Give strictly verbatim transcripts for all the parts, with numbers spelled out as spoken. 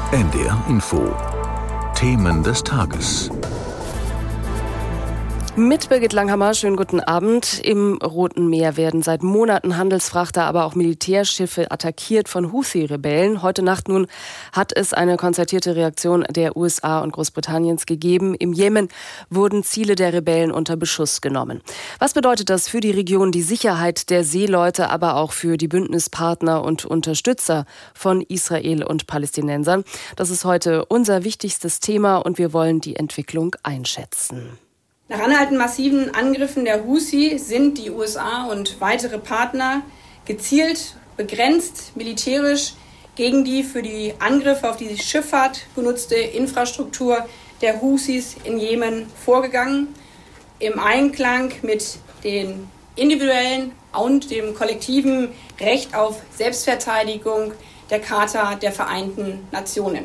N D R Info. Themen des Tages. Mit Birgit Langhammer, schönen guten Abend. Im Roten Meer werden seit Monaten Handelsfrachter, aber auch Militärschiffe attackiert von Houthi-Rebellen. Heute Nacht nun hat es eine konzertierte Reaktion der U S A und Großbritanniens gegeben. Im Jemen wurden Ziele der Rebellen unter Beschuss genommen. Was bedeutet das für die Region, die Sicherheit der Seeleute, aber auch für die Bündnispartner und Unterstützer von Israel und Palästinensern? Das ist heute unser wichtigstes Thema und wir wollen die Entwicklung einschätzen. Nach anhaltenden massiven Angriffen der Houthi sind die U S A und weitere Partner gezielt, begrenzt, militärisch gegen die für die Angriffe auf die Schifffahrt genutzte Infrastruktur der Houthis in Jemen vorgegangen, im Einklang mit den individuellen und dem kollektiven Recht auf Selbstverteidigung der Charta der Vereinten Nationen.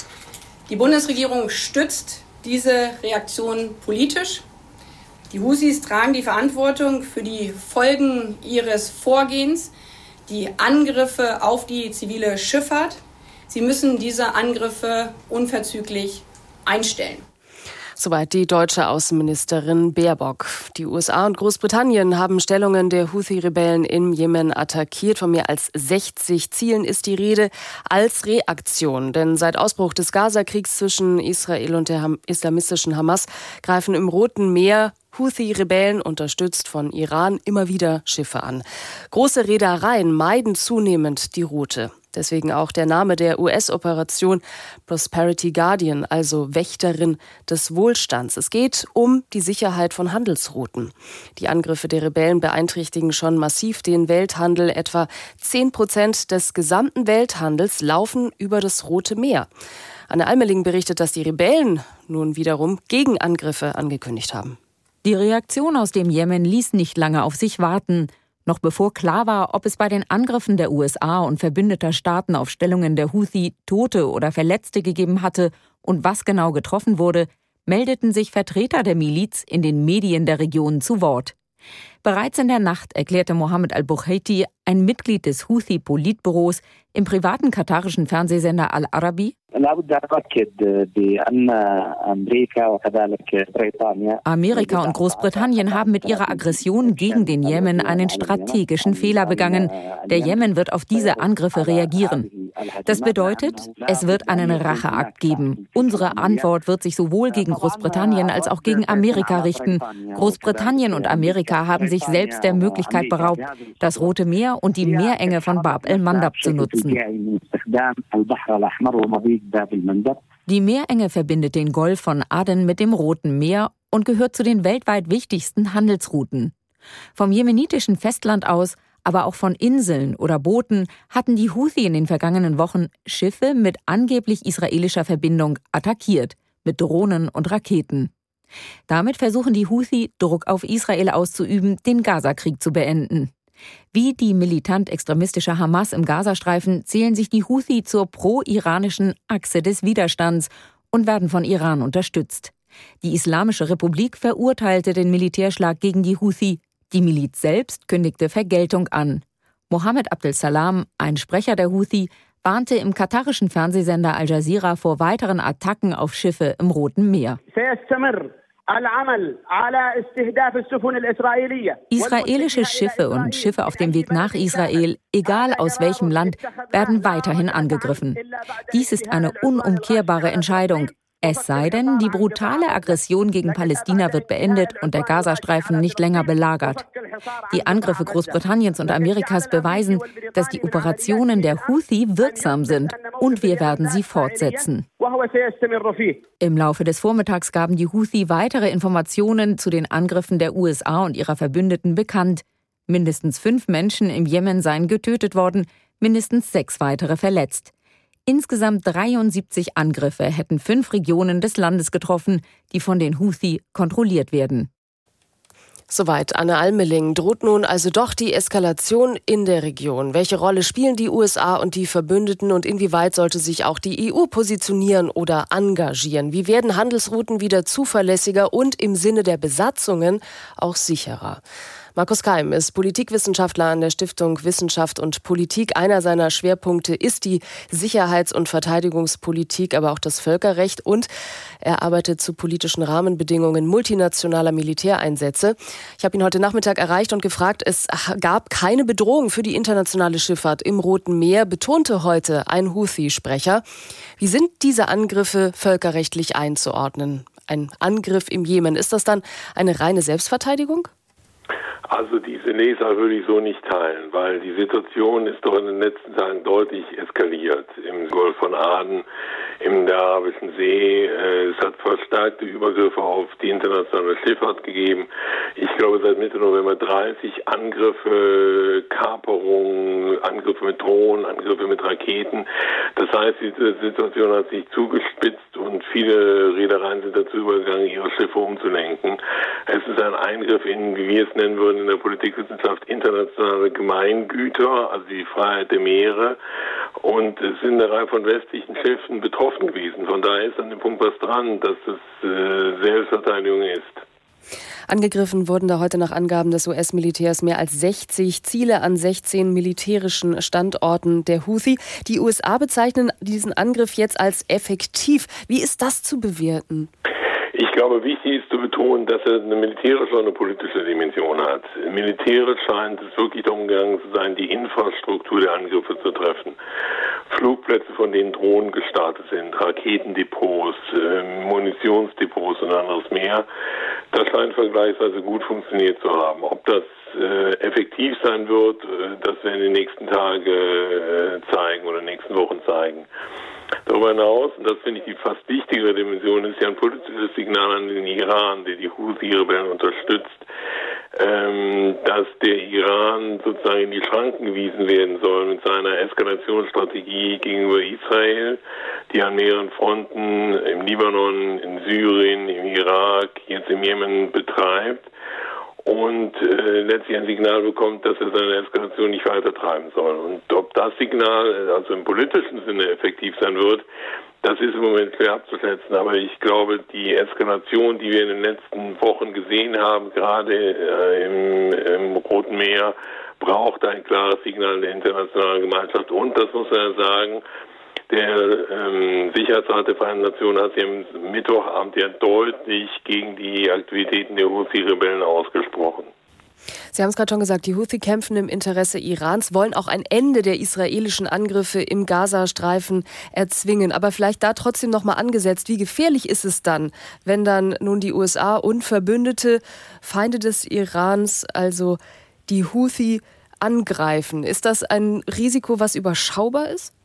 Die Bundesregierung stützt diese Reaktion politisch. Die Houthis tragen die Verantwortung für die Folgen ihres Vorgehens, die Angriffe auf die zivile Schifffahrt. Sie müssen diese Angriffe unverzüglich einstellen. Soweit die deutsche Außenministerin Baerbock. Die U S A und Großbritannien haben Stellungen der Houthi-Rebellen im Jemen attackiert. Von mehr als sechzig Zielen ist die Rede als Reaktion. Denn seit Ausbruch des Gaza-Kriegs zwischen Israel und der islamistischen Hamas greifen im Roten Meer Houthi-Rebellen, unterstützt von Iran, immer wieder Schiffe an. Große Reedereien meiden zunehmend die Route. Deswegen auch der Name der U S-Operation Prosperity Guardian, also Wächterin des Wohlstands. Es geht um die Sicherheit von Handelsrouten. Die Angriffe der Rebellen beeinträchtigen schon massiv den Welthandel. Etwa zehn Prozent des gesamten Welthandels laufen über das Rote Meer. Anne Almeling berichtet, dass die Rebellen nun wiederum Gegenangriffe angekündigt haben. Die Reaktion aus dem Jemen ließ nicht lange auf sich warten. Noch bevor klar war, ob es bei den Angriffen der U S A und verbündeter Staaten auf Stellungen der Houthi Tote oder Verletzte gegeben hatte und was genau getroffen wurde, meldeten sich Vertreter der Miliz in den Medien der Region zu Wort. Bereits in der Nacht erklärte Mohammed al-Buhaiti, ein Mitglied des Houthi-Politbüros, im privaten katarischen Fernsehsender Al-Arabi: Amerika und Großbritannien haben mit ihrer Aggression gegen den Jemen einen strategischen Fehler begangen. Der Jemen wird auf diese Angriffe reagieren. Das bedeutet, es wird einen Racheakt geben. Unsere Antwort wird sich sowohl gegen Großbritannien als auch gegen Amerika richten. Großbritannien und Amerika haben sich selbst der Möglichkeit beraubt, das Rote Meer und die Meerenge von Bab el-Mandab zu nutzen. Die Meerenge verbindet den Golf von Aden mit dem Roten Meer und gehört zu den weltweit wichtigsten Handelsrouten. Vom jemenitischen Festland aus, aber auch von Inseln oder Booten hatten die Houthi in den vergangenen Wochen Schiffe mit angeblich israelischer Verbindung attackiert, mit Drohnen und Raketen. Damit versuchen die Houthi, Druck auf Israel auszuüben, den Gazakrieg zu beenden. Wie die militant-extremistische Hamas im Gazastreifen zählen sich die Houthi zur pro-iranischen Achse des Widerstands und werden von Iran unterstützt. Die Islamische Republik verurteilte den Militärschlag gegen die Houthi. Die Miliz selbst kündigte Vergeltung an. Mohammed Abdel Salam, ein Sprecher der Houthi, warnte im katarischen Fernsehsender Al Jazeera vor weiteren Attacken auf Schiffe im Roten Meer. Israelische Schiffe und Schiffe auf dem Weg nach Israel, egal aus welchem Land, werden weiterhin angegriffen. Dies ist eine unumkehrbare Entscheidung. Es sei denn, die brutale Aggression gegen Palästina wird beendet und der Gazastreifen nicht länger belagert. Die Angriffe Großbritanniens und Amerikas beweisen, dass die Operationen der Houthi wirksam sind und wir werden sie fortsetzen. Im Laufe des Vormittags gaben die Houthi weitere Informationen zu den Angriffen der U S A und ihrer Verbündeten bekannt. Mindestens fünf Menschen im Jemen seien getötet worden, mindestens sechs weitere verletzt. Insgesamt dreiundsiebzig Angriffe hätten fünf Regionen des Landes getroffen, die von den Houthi kontrolliert werden. Soweit Anne Almeling. Droht nun also doch die Eskalation in der Region? Welche Rolle spielen die U S A und die Verbündeten und inwieweit sollte sich auch die E U positionieren oder engagieren? Wie werden Handelsrouten wieder zuverlässiger und im Sinne der Besatzungen auch sicherer? Markus Keim ist Politikwissenschaftler an der Stiftung Wissenschaft und Politik. Einer seiner Schwerpunkte ist die Sicherheits- und Verteidigungspolitik, aber auch das Völkerrecht. Und er arbeitet zu politischen Rahmenbedingungen multinationaler Militäreinsätze. Ich habe ihn heute Nachmittag erreicht und gefragt, es gab keine Bedrohung für die internationale Schifffahrt im Roten Meer, betonte heute ein Houthi-Sprecher. Wie sind diese Angriffe völkerrechtlich einzuordnen? Ein Angriff im Jemen, ist das dann eine reine Selbstverteidigung? Also diese Leser würde ich so nicht teilen, weil die Situation ist doch in den letzten Tagen deutlich eskaliert. Im Golf von Aden, im der Arabischen See. Es hat verstärkte Übergriffe auf die internationale Schifffahrt gegeben. Ich glaube, seit Mitte November dreißig Angriffe, Kaperungen, Angriffe mit Drohnen, Angriffe mit Raketen. Das heißt, die Situation hat sich zugespitzt und viele Reedereien sind dazu übergegangen, ihre Schiffe umzulenken. Es ist ein Eingriff in, wie wir es nennen würden, in der Politikwissenschaft internationale Gemeingüter, also die Freiheit der Meere. Und es sind eine Reihe von westlichen Schiffen betroffen gewesen. Von daher ist an dem Punkt was dran, dass es äh, Selbstverteidigung ist. Angegriffen wurden da heute nach Angaben des U S-Militärs mehr als sechzig Ziele an sechzehn militärischen Standorten der Houthi. Die U S A bezeichnen diesen Angriff jetzt als effektiv. Wie ist das zu bewerten? Ich glaube, wichtig ist zu betonen, dass er eine militärische und eine politische Dimension hat. Militärisch scheint es wirklich darum gegangen zu sein, die Infrastruktur der Angriffe zu treffen. Flugplätze, von denen Drohnen gestartet sind, Raketendepots, äh, Munitionsdepots und anderes mehr. Das scheint vergleichsweise gut funktioniert zu haben. Ob das äh, effektiv sein wird, äh, das werden die nächsten Tage äh, zeigen oder nächsten Wochen zeigen. Darüber hinaus, und das finde ich die fast wichtigere Dimension, ist ja ein politisches Signal an den Iran, der die Houthi-Rebellen unterstützt, ähm, dass der Iran sozusagen in die Schranken gewiesen werden soll mit seiner Eskalationsstrategie gegenüber Israel, die an mehreren Fronten im Libanon, in Syrien, im Irak, jetzt im Jemen betreibt. Und äh, letztlich ein Signal bekommt, dass er seine Eskalation nicht weiter treiben soll. Und ob das Signal also im politischen Sinne effektiv sein wird, das ist im Moment schwer abzuschätzen. Aber ich glaube, die Eskalation, die wir in den letzten Wochen gesehen haben, gerade äh, im, im Roten Meer, braucht ein klares Signal der internationalen Gemeinschaft. Und das muss man ja sagen, der ähm, Sicherheitsrat der Vereinten Nationen hat sich am Mittwochabend ja deutlich gegen die Aktivitäten der Houthi-Rebellen ausgesprochen. Sie haben es gerade schon gesagt, die Houthi kämpfen im Interesse Irans, wollen auch ein Ende der israelischen Angriffe im Gazastreifen erzwingen. Aber vielleicht da trotzdem noch mal angesetzt, wie gefährlich ist es dann, wenn dann nun die U S A und Verbündete, Feinde des Irans, also die Houthi, angreifen? Ist das ein Risiko, was überschaubar ist?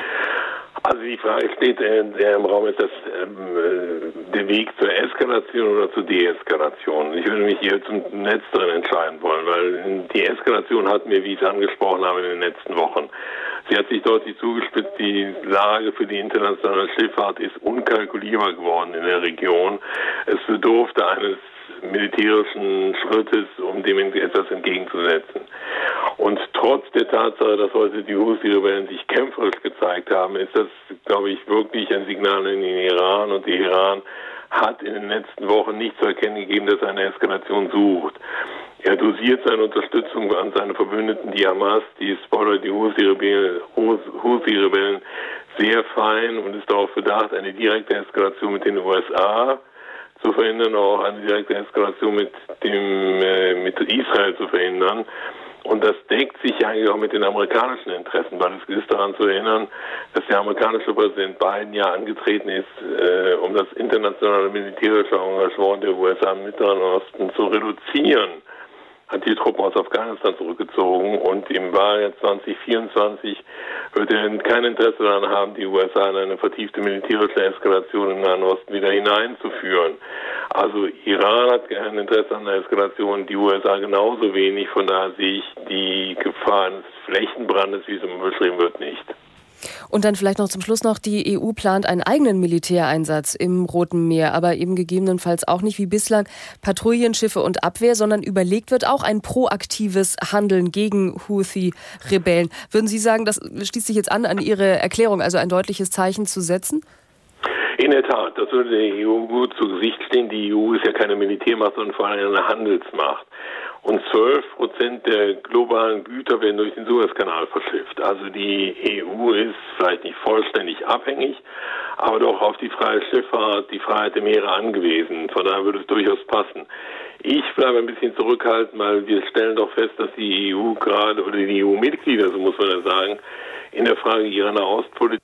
Also die Frage steht sehr im Raum, ist das ähm, der Weg zur Eskalation oder zur Deeskalation? Ich würde mich hier zum Letzteren entscheiden wollen, weil die Eskalation hatten wir, wie ich es angesprochen habe, in den letzten Wochen. Sie hat sich deutlich zugespitzt. Die Lage für die internationale Schifffahrt ist unkalkulierbar geworden in der Region. Es bedurfte eines militärischen Schrittes, um dem etwas entgegenzusetzen. Und trotz der Tatsache, dass heute die Houthi-Rebellen sich kämpferisch gezeigt haben, ist das, glaube ich, wirklich ein Signal in den Iran. Und der Iran hat in den letzten Wochen nicht zu erkennen gegeben, dass er eine Eskalation sucht. Er dosiert seine Unterstützung an seine Verbündeten, die Hamas, die Hezbollah, die Houthi-Rebellen, Houthi-Rebellen sehr fein und ist darauf bedacht, eine direkte Eskalation mit den U S A zu verhindern, auch eine direkte Eskalation mit dem äh, mit Israel zu verhindern. Und das deckt sich eigentlich auch mit den amerikanischen Interessen, weil es ist daran zu erinnern, dass der amerikanische Präsident Biden ja angetreten ist, äh, um das internationale militärische Engagement der U S A im Mittleren Osten zu reduzieren. Hat die Truppen aus Afghanistan zurückgezogen und im Wahljahr zwanzig vierundzwanzig wird er kein Interesse daran haben, die U S A in eine vertiefte militärische Eskalation im Nahen Osten wieder hineinzuführen. Also Iran hat kein Interesse an der Eskalation, die U S A genauso wenig, von daher sehe ich die Gefahr eines Flächenbrandes, wie es immer beschrieben wird, nicht. Und dann vielleicht noch zum Schluss noch, die E U plant einen eigenen Militäreinsatz im Roten Meer, aber eben gegebenenfalls auch nicht wie bislang Patrouillenschiffe und Abwehr, sondern überlegt wird auch ein proaktives Handeln gegen Houthi-Rebellen. Würden Sie sagen, das schließt sich jetzt an, an Ihre Erklärung, also ein deutliches Zeichen zu setzen? In der Tat, das würde der E U gut zu Gesicht stehen. Die E U ist ja keine Militärmacht, sondern vor allem eine Handelsmacht. und zwölf Prozent der globalen Güter werden durch den Suezkanal verschifft. Also die E U ist vielleicht nicht vollständig abhängig, aber doch auf die freie Schifffahrt, die Freiheit der Meere angewiesen. Von daher würde es durchaus passen. Ich bleibe ein bisschen zurückhaltend, weil wir stellen doch fest, dass die E U gerade, oder die E U-Mitglieder, so muss man ja sagen, in der Frage ihrer Nahostpolitik.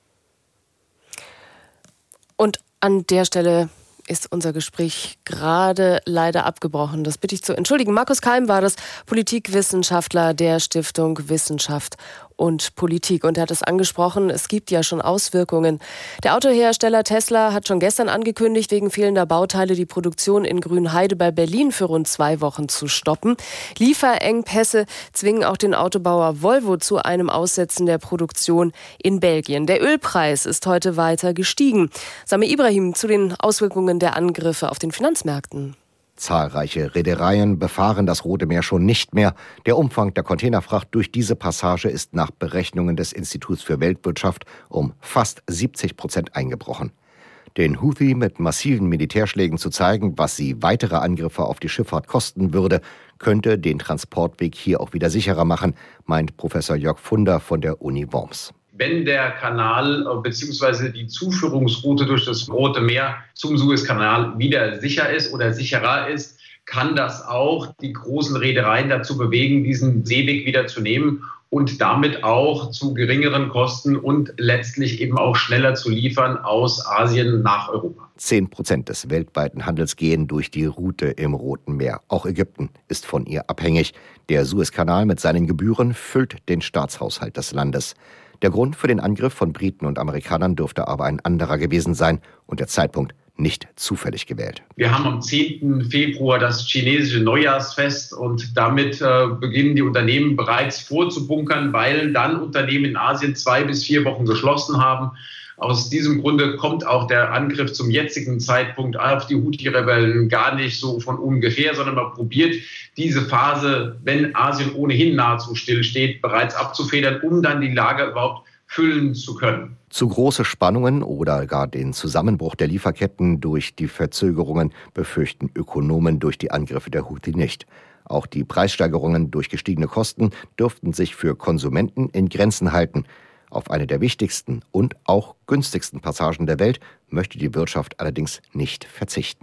Und an der Stelle ist unser Gespräch gerade leider abgebrochen. Das bitte ich zu entschuldigen. Markus Keim war das, Politikwissenschaftler der Stiftung Wissenschaft und Politik. Und er hat es angesprochen, es gibt ja schon Auswirkungen. Der Autohersteller Tesla hat schon gestern angekündigt, wegen fehlender Bauteile die Produktion in Grünheide bei Berlin für rund zwei Wochen zu stoppen. Lieferengpässe zwingen auch den Autobauer Volvo zu einem Aussetzen der Produktion in Belgien. Der Ölpreis ist heute weiter gestiegen. Samir Ibrahim zu den Auswirkungen der Angriffe auf den Finanzmärkten. Zahlreiche Reedereien befahren das Rote Meer schon nicht mehr. Der Umfang der Containerfracht durch diese Passage ist nach Berechnungen des Instituts für Weltwirtschaft um fast siebzig Prozent eingebrochen. Den Houthi mit massiven Militärschlägen zu zeigen, was sie weitere Angriffe auf die Schifffahrt kosten würde, könnte den Transportweg hier auch wieder sicherer machen, meint Professor Jörg Funder von der Uni Worms. Wenn der Kanal bzw. die Zuführungsroute durch das Rote Meer zum Suezkanal wieder sicher ist oder sicherer ist, kann das auch die großen Reedereien dazu bewegen, diesen Seeweg wieder zu nehmen und damit auch zu geringeren Kosten und letztlich eben auch schneller zu liefern aus Asien nach Europa. Zehn Prozent des weltweiten Handels gehen durch die Route im Roten Meer. Auch Ägypten ist von ihr abhängig. Der Suezkanal mit seinen Gebühren füllt den Staatshaushalt des Landes. Der Grund für den Angriff von Briten und Amerikanern dürfte aber ein anderer gewesen sein und der Zeitpunkt nicht zufällig gewählt. Wir haben am zehnten Februar das chinesische Neujahrsfest und damit äh, beginnen die Unternehmen bereits vorzubunkern, weil dann Unternehmen in Asien zwei bis vier Wochen geschlossen haben. Aus diesem Grunde kommt auch der Angriff zum jetzigen Zeitpunkt auf die Houthi-Rebellen gar nicht so von ungefähr, sondern man probiert diese Phase, wenn Asien ohnehin nahezu stillsteht, bereits abzufedern, um dann die Lage überhaupt füllen zu können. Zu große Spannungen oder gar den Zusammenbruch der Lieferketten durch die Verzögerungen befürchten Ökonomen durch die Angriffe der Houthi nicht. Auch die Preissteigerungen durch gestiegene Kosten dürften sich für Konsumenten in Grenzen halten. Auf eine der wichtigsten und auch günstigsten Passagen der Welt möchte die Wirtschaft allerdings nicht verzichten.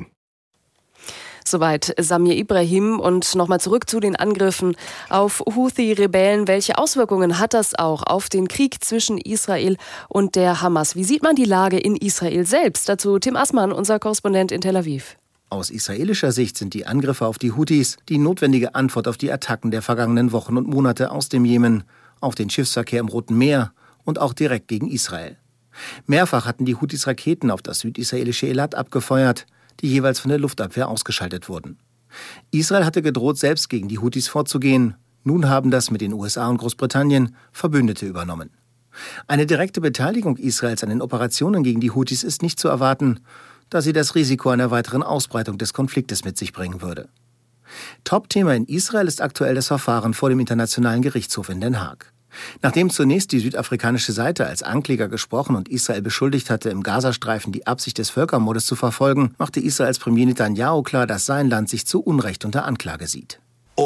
Soweit Samir Ibrahim. Und nochmal zurück zu den Angriffen auf Houthi-Rebellen. Welche Auswirkungen hat das auch auf den Krieg zwischen Israel und der Hamas? Wie sieht man die Lage in Israel selbst? Dazu Tim Assmann, unser Korrespondent in Tel Aviv. Aus israelischer Sicht sind die Angriffe auf die Houthis die notwendige Antwort auf die Attacken der vergangenen Wochen und Monate aus dem Jemen, auf den Schiffsverkehr im Roten Meer und auch direkt gegen Israel. Mehrfach hatten die Houthis Raketen auf das südisraelische Eilat abgefeuert, die jeweils von der Luftabwehr ausgeschaltet wurden. Israel hatte gedroht, selbst gegen die Houthis vorzugehen. Nun haben das mit den U S A und Großbritannien Verbündete übernommen. Eine direkte Beteiligung Israels an den Operationen gegen die Houthis ist nicht zu erwarten, da sie das Risiko einer weiteren Ausbreitung des Konfliktes mit sich bringen würde. Top-Thema in Israel ist aktuell das Verfahren vor dem Internationalen Gerichtshof in Den Haag. Nachdem zunächst die südafrikanische Seite als Ankläger gesprochen und Israel beschuldigt hatte, im Gazastreifen die Absicht des Völkermordes zu verfolgen, machte Israels Premier Netanyahu klar, dass sein Land sich zu Unrecht unter Anklage sieht.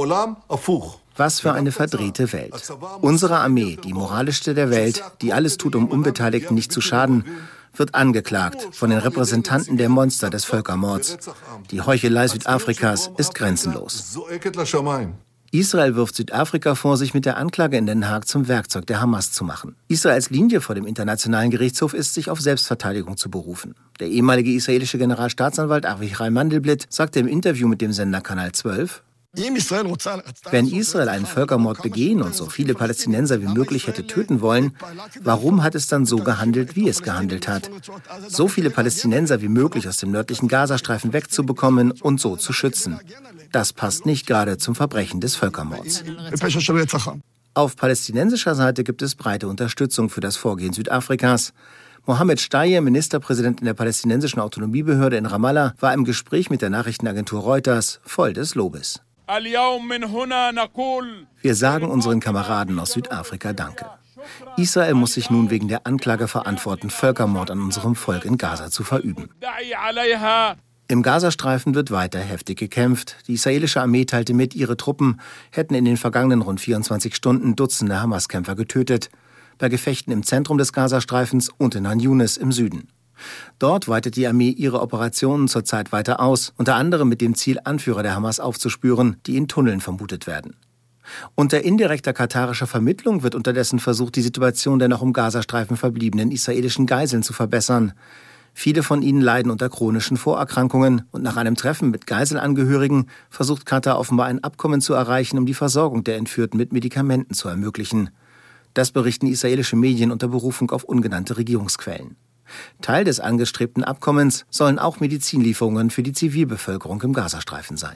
Was für eine verdrehte Welt. Unsere Armee, die moralischste der Welt, die alles tut, um Unbeteiligten nicht zu schaden, wird angeklagt von den Repräsentanten der Monster des Völkermords. Die Heuchelei Südafrikas ist grenzenlos. Israel wirft Südafrika vor, sich mit der Anklage in Den Haag zum Werkzeug der Hamas zu machen. Israels Linie vor dem Internationalen Gerichtshof ist, sich auf Selbstverteidigung zu berufen. Der ehemalige israelische Generalstaatsanwalt Avichai Mandelblit sagte im Interview mit dem Sender Kanal zwölf, wenn Israel einen Völkermord begehen und so viele Palästinenser wie möglich hätte töten wollen, warum hat es dann so gehandelt, wie es gehandelt hat? So viele Palästinenser wie möglich aus dem nördlichen Gazastreifen wegzubekommen und so zu schützen. Das passt nicht gerade zum Verbrechen des Völkermords. Auf palästinensischer Seite gibt es breite Unterstützung für das Vorgehen Südafrikas. Mohammed Shtayyeh, Ministerpräsident in der palästinensischen Autonomiebehörde in Ramallah, war im Gespräch mit der Nachrichtenagentur Reuters voll des Lobes. Wir sagen unseren Kameraden aus Südafrika Danke. Israel muss sich nun wegen der Anklage verantworten, Völkermord an unserem Volk in Gaza zu verüben. Im Gazastreifen wird weiter heftig gekämpft. Die israelische Armee teilte mit, ihre Truppen hätten in den vergangenen rund vierundzwanzig Stunden Dutzende Hamas-Kämpfer getötet. Bei Gefechten im Zentrum des Gazastreifens und in Han Yunis im Süden. Dort weitet die Armee ihre Operationen zurzeit weiter aus, unter anderem mit dem Ziel, Anführer der Hamas aufzuspüren, die in Tunneln vermutet werden. Unter indirekter katarischer Vermittlung wird unterdessen versucht, die Situation der noch im Gazastreifen verbliebenen israelischen Geiseln zu verbessern. Viele von ihnen leiden unter chronischen Vorerkrankungen und nach einem Treffen mit Geiselangehörigen versucht Katar offenbar ein Abkommen zu erreichen, um die Versorgung der Entführten mit Medikamenten zu ermöglichen. Das berichten israelische Medien unter Berufung auf ungenannte Regierungsquellen. Teil des angestrebten Abkommens sollen auch Medizinlieferungen für die Zivilbevölkerung im Gazastreifen sein.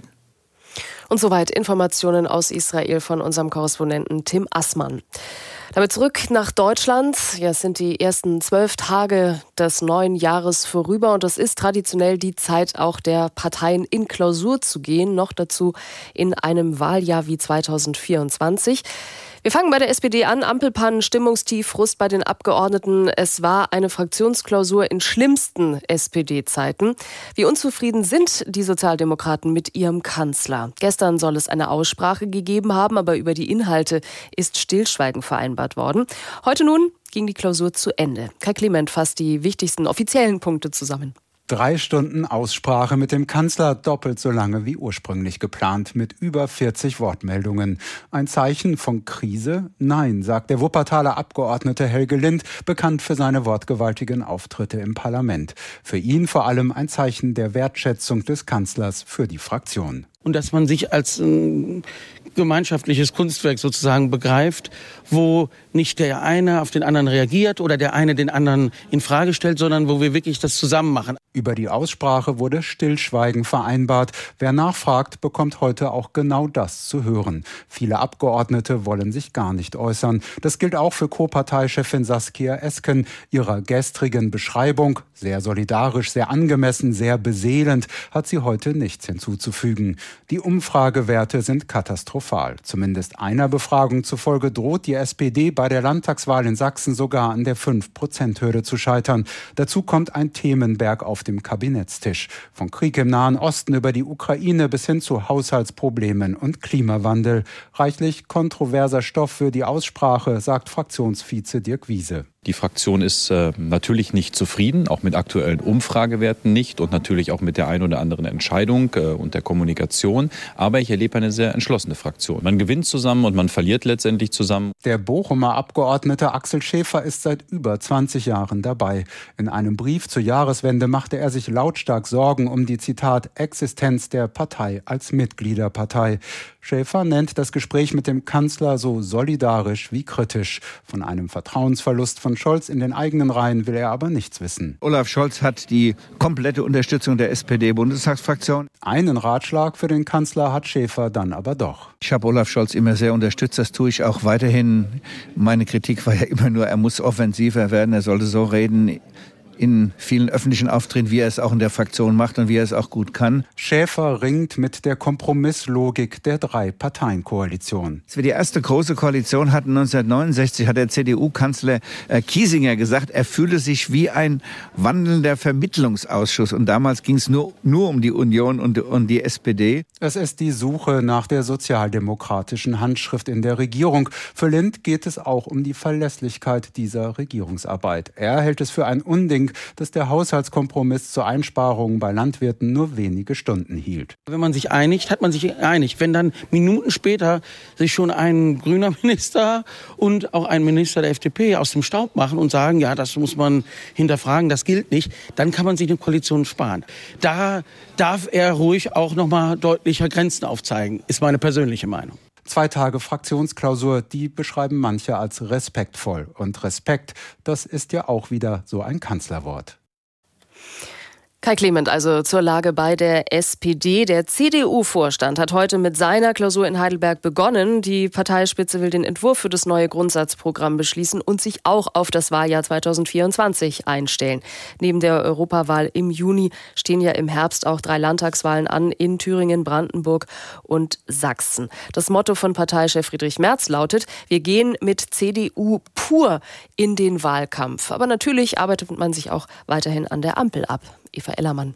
Und soweit Informationen aus Israel von unserem Korrespondenten Tim Assmann. Damit zurück nach Deutschland. Ja, es sind die ersten zwölf Tage des neuen Jahres vorüber und es ist traditionell die Zeit, auch der Parteien in Klausur zu gehen. Noch dazu in einem Wahljahr wie zweitausendvierundzwanzig. Wir fangen bei der S P D an. Ampelpannen, Stimmungstief, Frust bei den Abgeordneten. Es war eine Fraktionsklausur in schlimmsten S P D-Zeiten. Wie unzufrieden sind die Sozialdemokraten mit ihrem Kanzler? Gestern soll es eine Aussprache gegeben haben, aber über die Inhalte ist Stillschweigen vereinbart worden. Heute nun ging die Klausur zu Ende. Kai Clement fasst die wichtigsten offiziellen Punkte zusammen. Drei Stunden Aussprache mit dem Kanzler, doppelt so lange wie ursprünglich geplant, mit über vierzig Wortmeldungen. Ein Zeichen von Krise? Nein, sagt der Wuppertaler Abgeordnete Helge Lind, bekannt für seine wortgewaltigen Auftritte im Parlament. Für ihn vor allem ein Zeichen der Wertschätzung des Kanzlers für die Fraktion. Und dass man sich als ein gemeinschaftliches Kunstwerk sozusagen begreift, wo nicht der eine auf den anderen reagiert oder der eine den anderen in Frage stellt, sondern wo wir wirklich das zusammen machen. Über die Aussprache wurde Stillschweigen vereinbart. Wer nachfragt, bekommt heute auch genau das zu hören. Viele Abgeordnete wollen sich gar nicht äußern. Das gilt auch für Co-Parteichefin Saskia Esken. Ihrer gestrigen Beschreibung, sehr solidarisch, sehr angemessen, sehr beseelend, hat sie heute nichts hinzuzufügen. Die Umfragewerte sind katastrophal. Zumindest einer Befragung zufolge droht die S P D bei der Landtagswahl in Sachsen sogar an der fünf Prozent Hürde zu scheitern. Dazu kommt ein Themenberg auf dem Kabinettstisch. Von Krieg im Nahen Osten über die Ukraine bis hin zu Haushaltsproblemen und Klimawandel. Reichlich kontroverser Stoff für die Aussprache, sagt Fraktionsvize Dirk Wiese. Die Fraktion ist äh, natürlich nicht zufrieden, auch mit aktuellen Umfragewerten nicht und natürlich auch mit der ein oder anderen Entscheidung äh, und der Kommunikation. Aber ich erlebe eine sehr entschlossene Fraktion. Man gewinnt zusammen und man verliert letztendlich zusammen. Der Bochumer Abgeordnete Axel Schäfer ist seit über zwanzig Jahren dabei. In einem Brief zur Jahreswende machte er sich lautstark Sorgen um die, Zitat, Existenz der Partei als Mitgliederpartei. Schäfer nennt das Gespräch mit dem Kanzler so solidarisch wie kritisch. Von einem Vertrauensverlust von Scholz in den eigenen Reihen will er aber nichts wissen. Olaf Scholz hat die komplette Unterstützung der S P D-Bundestagsfraktion. Einen Ratschlag für den Kanzler hat Schäfer dann aber doch. Ich habe Olaf Scholz immer sehr unterstützt, das tue ich auch weiterhin. Meine Kritik war ja immer nur, er muss offensiver werden, er sollte so reden in vielen öffentlichen Auftritten, wie er es auch in der Fraktion macht und wie er es auch gut kann. Schäfer ringt mit der Kompromisslogik der Drei-Parteien-Koalition. Als wir die erste große Koalition hatten, neunzehnhundertneunundsechzig, hat der C D U-Kanzler äh, Kiesinger gesagt, er fühle sich wie ein wandelnder Vermittlungsausschuss. Und damals ging es nur, nur um die Union und, und die S P D. Es ist die Suche nach der sozialdemokratischen Handschrift in der Regierung. Für Lind geht es auch um die Verlässlichkeit dieser Regierungsarbeit. Er hält es für ein Unding, dass der Haushaltskompromiss zur Einsparung bei Landwirten nur wenige Stunden hielt. Wenn man sich einigt, hat man sich einig. Wenn dann Minuten später sich schon ein grüner Minister und auch ein Minister der F D P aus dem Staub machen und sagen, ja, das muss man hinterfragen, das gilt nicht, dann kann man sich eine Koalition sparen. Da darf er ruhig auch noch mal deutlicher Grenzen aufzeigen, ist meine persönliche Meinung. Zwei Tage Fraktionsklausur, die beschreiben manche als respektvoll. Und Respekt, das ist ja auch wieder so ein Kanzlerwort. Kai Clement also zur Lage bei der S P D. Der C D U-Vorstand hat heute mit seiner Klausur in Heidelberg begonnen. Die Parteispitze will den Entwurf für das neue Grundsatzprogramm beschließen und sich auch auf das Wahljahr zweitausendvierundzwanzig einstellen. Neben der Europawahl im Juni stehen ja im Herbst auch drei Landtagswahlen an in Thüringen, Brandenburg und Sachsen. Das Motto von Parteichef Friedrich Merz lautet: Wir gehen mit C D U pur in den Wahlkampf. Aber natürlich arbeitet man sich auch weiterhin an der Ampel ab. Eva Ellermann.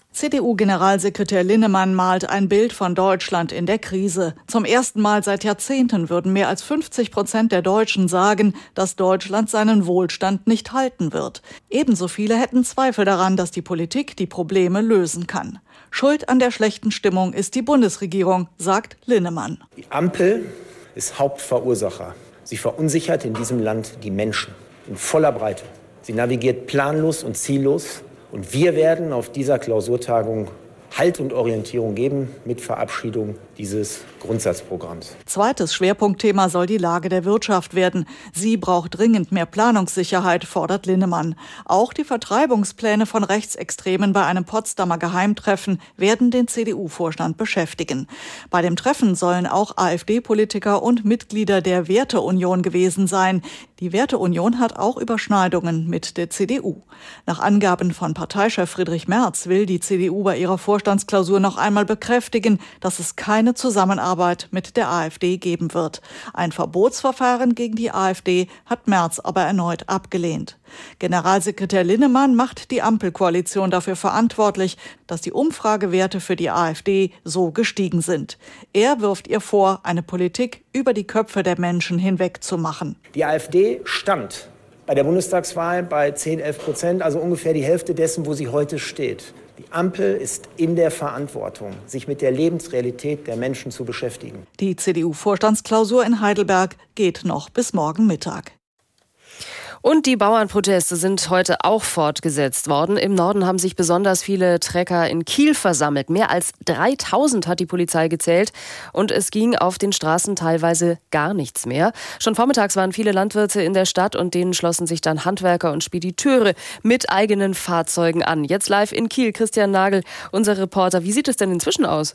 C D U-Generalsekretär Linnemann malt ein Bild von Deutschland in der Krise. Zum ersten Mal seit Jahrzehnten würden mehr als fünfzig Prozent der Deutschen sagen, dass Deutschland seinen Wohlstand nicht halten wird. Ebenso viele hätten Zweifel daran, dass die Politik die Probleme lösen kann. Schuld an der schlechten Stimmung ist die Bundesregierung, sagt Linnemann. Die Ampel ist Hauptverursacher. Sie verunsichert in diesem Land die Menschen in voller Breite. Sie navigiert planlos und ziellos. Und wir werden auf dieser Klausurtagung Halt und Orientierung geben mit Verabschiedung dieses Grundsatzprogramms. Zweites Schwerpunktthema soll die Lage der Wirtschaft werden. Sie braucht dringend mehr Planungssicherheit, fordert Linnemann. Auch die Vertreibungspläne von Rechtsextremen bei einem Potsdamer Geheimtreffen werden den C D U-Vorstand beschäftigen. Bei dem Treffen sollen auch AfD-Politiker und Mitglieder der Werteunion gewesen sein. Die Werteunion hat auch Überschneidungen mit der C D U. Nach Angaben von Parteichef Friedrich Merz will die C D U bei ihrer Vorstandsklausur noch einmal bekräftigen, dass es keine Zusammenarbeit mit der AfD geben wird. Ein Verbotsverfahren gegen die AfD hat Merz aber erneut abgelehnt. Generalsekretär Linnemann macht die Ampelkoalition dafür verantwortlich, dass die Umfragewerte für die AfD so gestiegen sind. Er wirft ihr vor, eine Politik über die Köpfe der Menschen hinweg zu machen. Die AfD stand bei der Bundestagswahl bei zehn, elf Prozent, also ungefähr die Hälfte dessen, wo sie heute steht. Die Ampel ist in der Verantwortung, sich mit der Lebensrealität der Menschen zu beschäftigen. Die C D U-Vorstandsklausur in Heidelberg geht noch bis morgen Mittag. Und die Bauernproteste sind heute auch fortgesetzt worden. Im Norden haben sich besonders viele Trecker in Kiel versammelt. Mehr als dreitausend hat die Polizei gezählt. Und es ging auf den Straßen teilweise gar nichts mehr. Schon vormittags waren viele Landwirte in der Stadt und denen schlossen sich dann Handwerker und Spediteure mit eigenen Fahrzeugen an. Jetzt live in Kiel, Christian Nagel, unser Reporter. Wie sieht es denn inzwischen aus?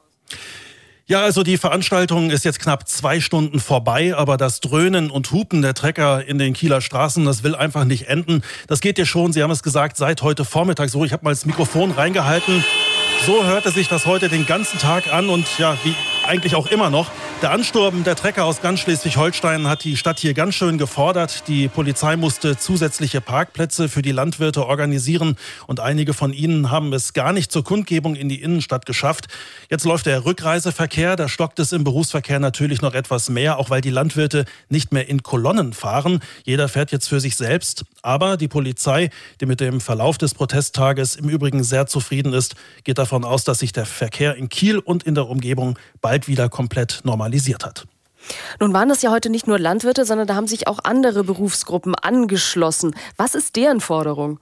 Ja, also die Veranstaltung ist jetzt knapp zwei Stunden vorbei, aber das Dröhnen und Hupen der Trecker in den Kieler Straßen, das will einfach nicht enden. Das geht ja schon, Sie haben es gesagt, seit heute Vormittag so. Ich habe mal das Mikrofon reingehalten. So hörte sich das heute den ganzen Tag an und ja, wie eigentlich auch immer noch. Der Ansturm der Trecker aus ganz Schleswig-Holstein hat die Stadt hier ganz schön gefordert. Die Polizei musste zusätzliche Parkplätze für die Landwirte organisieren und einige von ihnen haben es gar nicht zur Kundgebung in die Innenstadt geschafft. Jetzt läuft der Rückreiseverkehr, da stockt es im Berufsverkehr natürlich noch etwas mehr, auch weil die Landwirte nicht mehr in Kolonnen fahren. Jeder fährt jetzt für sich selbst. Aber die Polizei, die mit dem Verlauf des Protesttages im Übrigen sehr zufrieden ist, geht davon aus, dass sich der Verkehr in Kiel und in der Umgebung bald wieder komplett normalisiert hat. Nun waren das ja heute nicht nur Landwirte, sondern da haben sich auch andere Berufsgruppen angeschlossen. Was ist deren Forderung?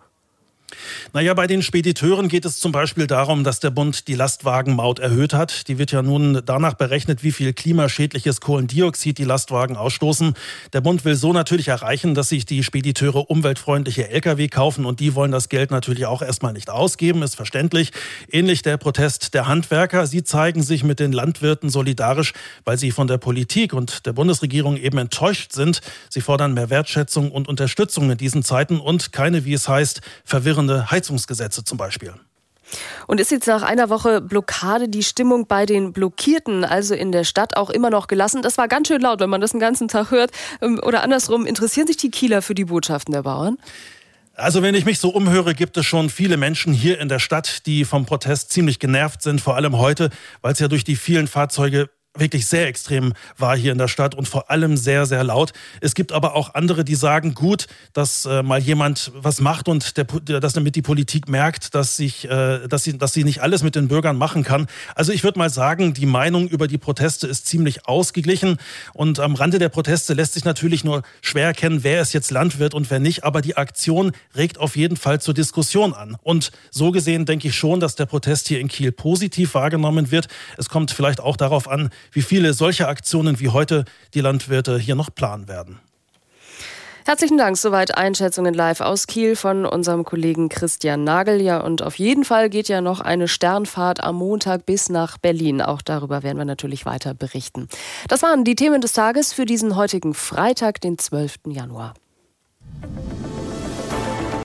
Naja, bei den Spediteuren geht es zum Beispiel darum, dass der Bund die Lastwagenmaut erhöht hat. Die wird ja nun danach berechnet, wie viel klimaschädliches Kohlendioxid die Lastwagen ausstoßen. Der Bund will so natürlich erreichen, dass sich die Spediteure umweltfreundliche L K W kaufen und die wollen das Geld natürlich auch erstmal nicht ausgeben, ist verständlich. Ähnlich der Protest der Handwerker. Sie zeigen sich mit den Landwirten solidarisch, weil sie von der Politik und der Bundesregierung eben enttäuscht sind. Sie fordern mehr Wertschätzung und Unterstützung in diesen Zeiten und keine, wie es heißt, verwirrende Heizungsgesetze zum Beispiel. Und ist jetzt nach einer Woche Blockade die Stimmung bei den Blockierten, also in der Stadt, auch immer noch gelassen? Das war ganz schön laut, wenn man das den ganzen Tag hört. Oder andersrum, interessieren sich die Kieler für die Botschaften der Bauern? Also wenn ich mich so umhöre, gibt es schon viele Menschen hier in der Stadt, die vom Protest ziemlich genervt sind, vor allem heute, weil es ja durch die vielen Fahrzeuge wirklich sehr extrem war hier in der Stadt und vor allem sehr, sehr laut. Es gibt aber auch andere, die sagen, gut, dass äh, mal jemand was macht und der, dass damit die Politik merkt, dass, sich, äh, dass, sie, dass sie nicht alles mit den Bürgern machen kann. Also ich würde mal sagen, die Meinung über die Proteste ist ziemlich ausgeglichen und am Rande der Proteste lässt sich natürlich nur schwer erkennen, wer ist jetzt Landwirt und wer nicht, aber die Aktion regt auf jeden Fall zur Diskussion an. Und so gesehen denke ich schon, dass der Protest hier in Kiel positiv wahrgenommen wird. Es kommt vielleicht auch darauf an, wie viele solche Aktionen wie heute die Landwirte hier noch planen werden. Herzlichen Dank. Soweit Einschätzungen live aus Kiel von unserem Kollegen Christian Nagel. Ja, und auf jeden Fall geht ja noch eine Sternfahrt am Montag bis nach Berlin. Auch darüber werden wir natürlich weiter berichten. Das waren die Themen des Tages für diesen heutigen Freitag, den zwölften Januar.